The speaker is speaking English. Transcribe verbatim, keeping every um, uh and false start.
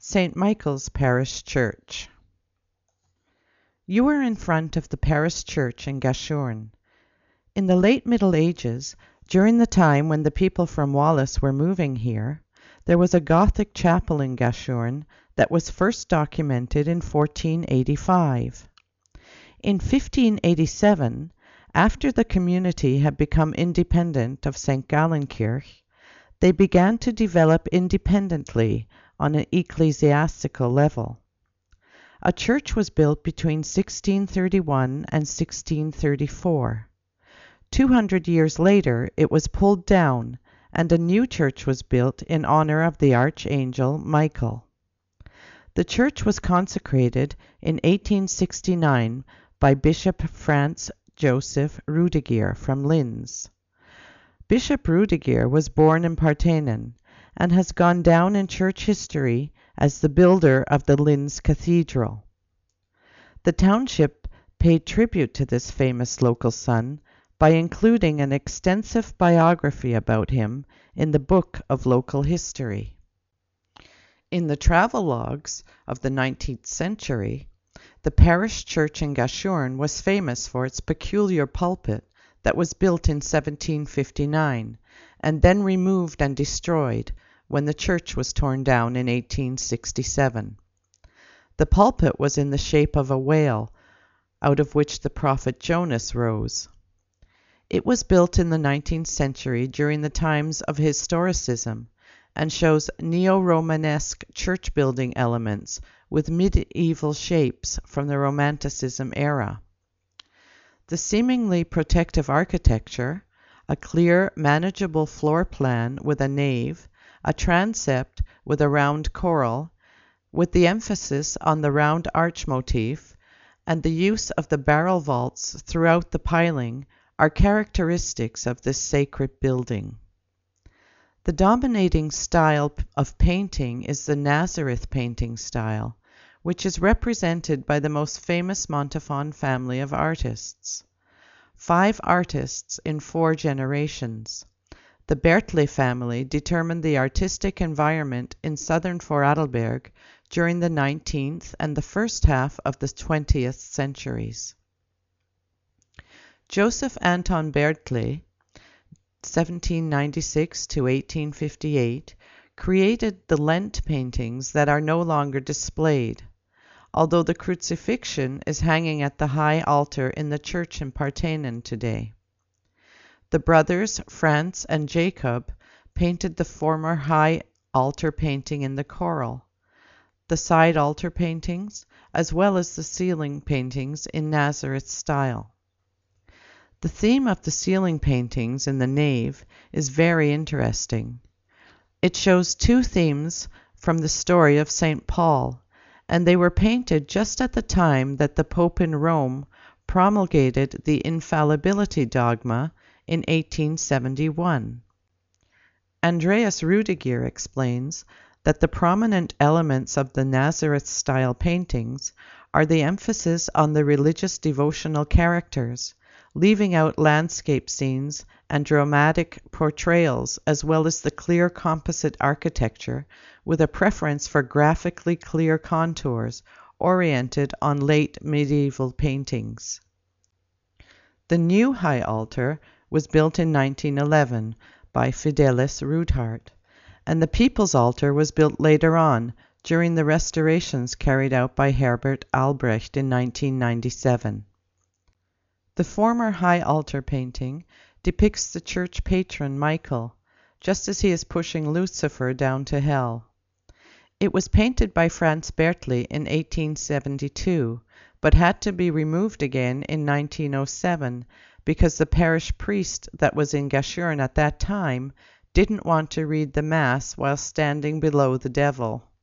Saint Michael's Parish Church. You are in front of the parish church in Gashurn. In the late Middle Ages, during the time when the people from Wallace were moving here, there was a Gothic chapel in Gashurn that was first documented in fourteen eighty-five. In fifteen eighty-seven, after the community had become independent of Saint Gallenkirch, they began to develop independently on an ecclesiastical level. A church was built between sixteen thirty-one and sixteen thirty-four. Two hundred years later, it was pulled down, and a new church was built in honor of the Archangel Michael. The church was consecrated in eighteen sixty-nine by Bishop Franz Joseph Rudiger from Linz. Bishop Rudiger was born in Partenon and has gone down in church history as the builder of the Linz Cathedral. The township paid tribute to this famous local son by including an extensive biography about him in the Book of Local History. In the travelogues of the nineteenth century, the parish church in Gashurn was famous for its peculiar pulpit that was built in seventeen fifty-nine and then removed and destroyed when the church was torn down in eighteen sixty-seven. The pulpit was in the shape of a whale, out of which the prophet Jonas rose. It was built in the nineteenth century during the times of historicism and shows neo-Romanesque church-building elements with medieval shapes from the Romanticism era. The seemingly protective architecture, a clear, manageable floor plan with a nave, a transept with a round choral, with the emphasis on the round arch motif, and the use of the barrel vaults throughout the piling are characteristics of this sacred building. The dominating style of painting is the Nazareth painting style, which is represented by the most famous Montafon family of artists. Five artists in four generations. The Bertlet family determined the artistic environment in southern Vorarlberg during the nineteenth and the first half of the twentieth centuries. Joseph Anton Bertlet, seventeen ninety-six to eighteen fifty-eight, created the Lent paintings that are no longer displayed, although the crucifixion is hanging at the high altar in the church in Partenon today. The brothers Franz and Jacob painted the former high altar painting in the choral, the side altar paintings, as well as the ceiling paintings in Nazareth style. The theme of the ceiling paintings in the nave is very interesting. It shows two themes from the story of Saint Paul, and they were painted just at the time that the Pope in Rome promulgated the infallibility dogma in eighteen seventy-one. Andreas Rudiger explains that the prominent elements of the Nazareth-style paintings are the emphasis on the religious devotional characters, leaving out landscape scenes and dramatic portrayals, as well as the clear composite architecture, with a preference for graphically clear contours oriented on late medieval paintings. The new high altar was built in nineteen eleven by Fidelis Rudhart, and the People's Altar was built later on during the restorations carried out by Herbert Albrecht in nineteen ninety-seven. The former high altar painting depicts the church patron Michael, just as he is pushing Lucifer down to hell. It was painted by Franz Bertlet in eighteen seventy-two, but had to be removed again in nineteen oh seven because the parish priest that was in Gashurn at that time didn't want to read the Mass while standing below the devil.